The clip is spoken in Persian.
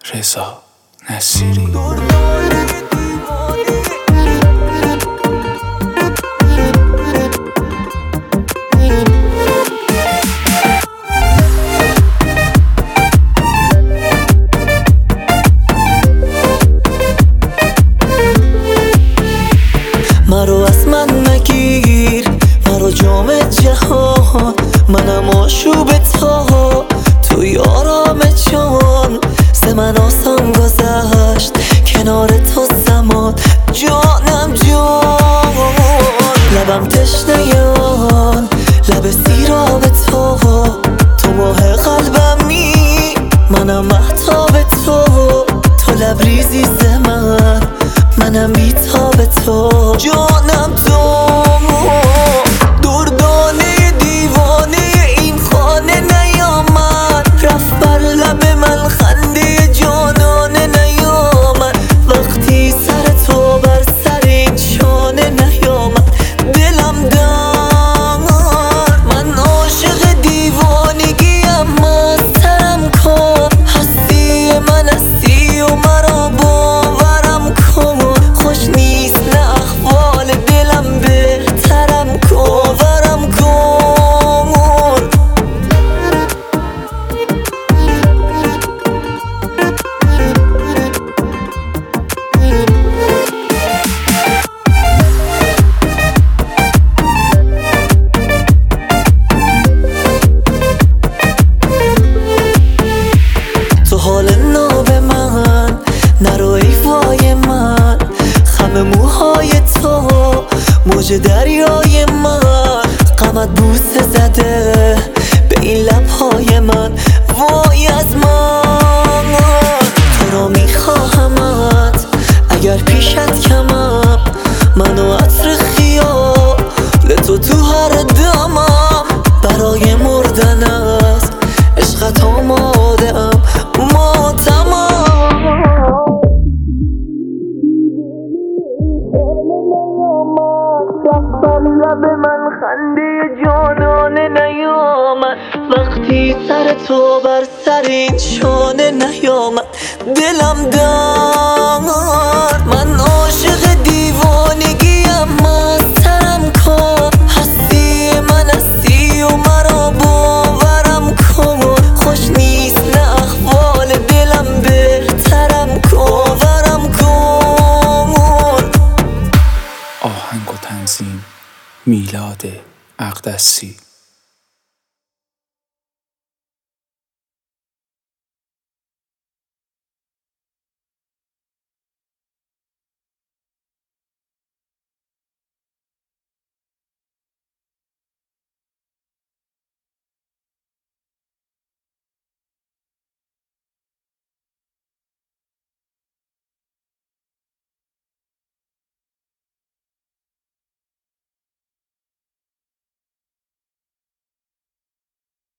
رضا نصیری. مرو از من نگیر، مرو جام جهان، منم آشوب تو، توی آرام جان. ز من آسان گذشت کنار تو زمان، جانم جان. لبم تشنه آن لب سیراب تو ماه قلبمی، منم مهتاب تو لبریزی ز منم بیتاب تو، جانم تو. دردانه دیوانه این خانه نیامد، رفت بر لب من خنده جانانه نیامد. وقتی سر تو بر سر این شانه نیامد، دلم دار. من عاشق دیوانگیم، مستم کن، هستی من هستی و مرا باورم کن. خوش نیست نه احوال دلم، بهترم کن، باورم کن. تو حال ناب من نرو ای وای من، خم موهای تو موج دریای من. غمت بوسه زده به این لبهای من، وای از من. تو را میخواهمت اگر پیشت کمم، منو عطر خیال تو هر دمم. برای مردن است عشقت آماده ام، ماتمم. لب من خنده جانانه نیامد، وقتی سر تو بر سر این شانه نیامد، دلم دار. من عاشق دیوانگیم، مستم کن، هستی من هستی و مرا باورم کن. خوش نیست نه احوال دلم، بهترم کن، باورم کن. آهنگ و تنظیم میلاد اقدسی.